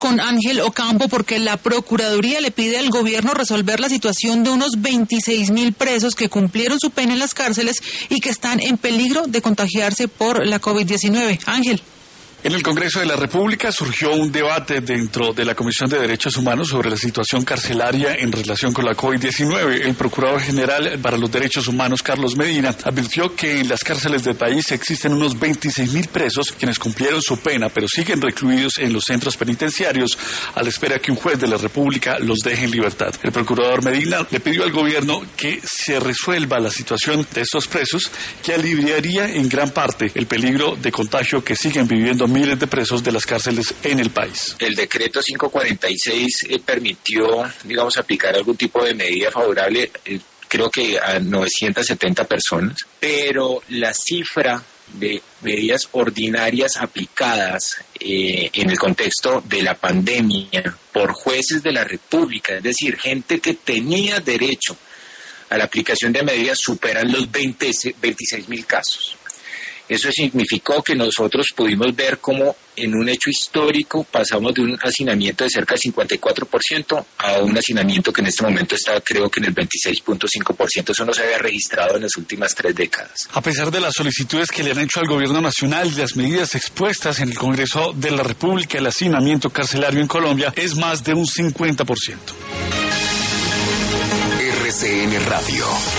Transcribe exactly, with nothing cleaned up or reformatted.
con Ángel Ocampo porque la Procuraduría le pide al gobierno resolver la situación de unos veintiséis mil presos que cumplieron su pena en las cárceles y que están en peligro de contagiarse por la COVID diecinueve. Ángel. En el Congreso de la República surgió un debate dentro de la Comisión de Derechos Humanos sobre la situación carcelaria en relación con la COVID diecinueve. El Procurador General para los Derechos Humanos, Carlos Medina, advirtió que en las cárceles del país existen unos veintiséis mil presos quienes cumplieron su pena, pero siguen recluidos en los centros penitenciarios a la espera que un juez de la República los deje en libertad. El Procurador Medina le pidió al gobierno que se resuelva la situación de estos presos, que aliviaría en gran parte el peligro de contagio que siguen viviendo miles de presos de las cárceles en el país. El decreto quinientos cuarenta y seis eh, permitió, digamos, aplicar algún tipo de medida favorable, eh, creo que a novecientas setenta personas, pero la cifra de medidas ordinarias aplicadas eh, en el contexto de la pandemia por jueces de la República, es decir, gente que tenía derecho a la aplicación de medidas, superan los veinte, veintiséis mil casos. Eso significó que nosotros pudimos ver cómo en un hecho histórico pasamos de un hacinamiento de cerca del cincuenta y cuatro por ciento a un hacinamiento que en este momento está, creo que en el veintiséis punto cinco por ciento. Eso no se había registrado en las últimas tres décadas. A pesar de las solicitudes que le han hecho al gobierno nacional y las medidas expuestas en el Congreso de la República, el hacinamiento carcelario en Colombia es más de un cincuenta por ciento. R C N Radio.